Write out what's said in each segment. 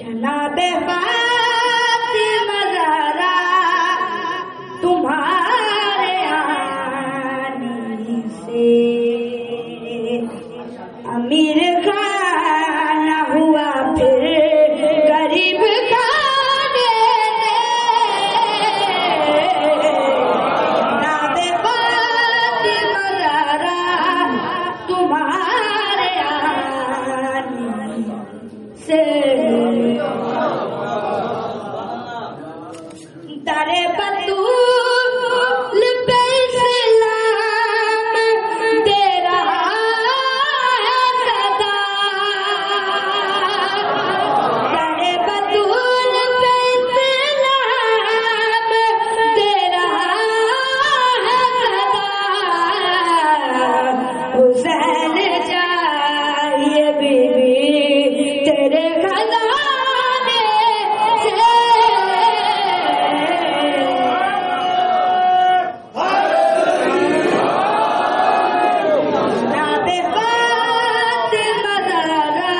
جناب فاطمہ زہرا تمہارے آنے سے امیر خانہ ہوا پھر غریب خانے جناب فاطمہ زہرا تمہارے آنے سے در بطول پہ اسلام دے رہا ہے صدا در بطول پہ اسلام دے رہا ہے صدا حسین چاہیے بی بی تیرے خزانے سے جناب فاطمہ زہرا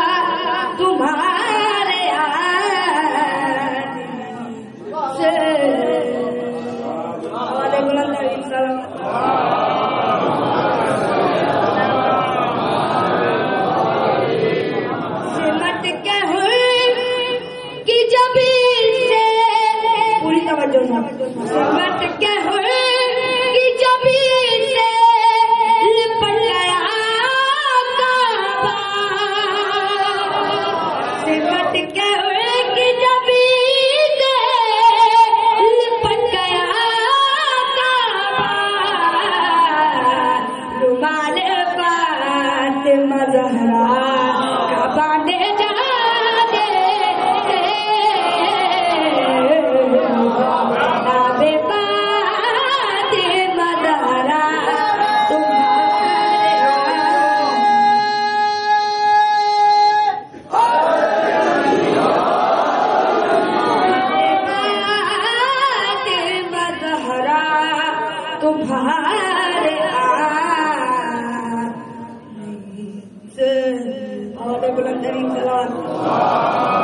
تمہارے آنے سے وعلیکم السلام سمٹ کے ہوئی کہ جب سے پوری توجہ سمٹ کے ہوئی کہ جب سے لپٹ گیا کعبہ سمٹ کے ہوئی کہ جب سے لپٹ گیا کعبہ رومال فاطمہ زہرا باندھے جانے سے جناب فاطمہ زہرا تمہارے فاطمہ زہرا تمہارے آنے سے بلند ترین سلام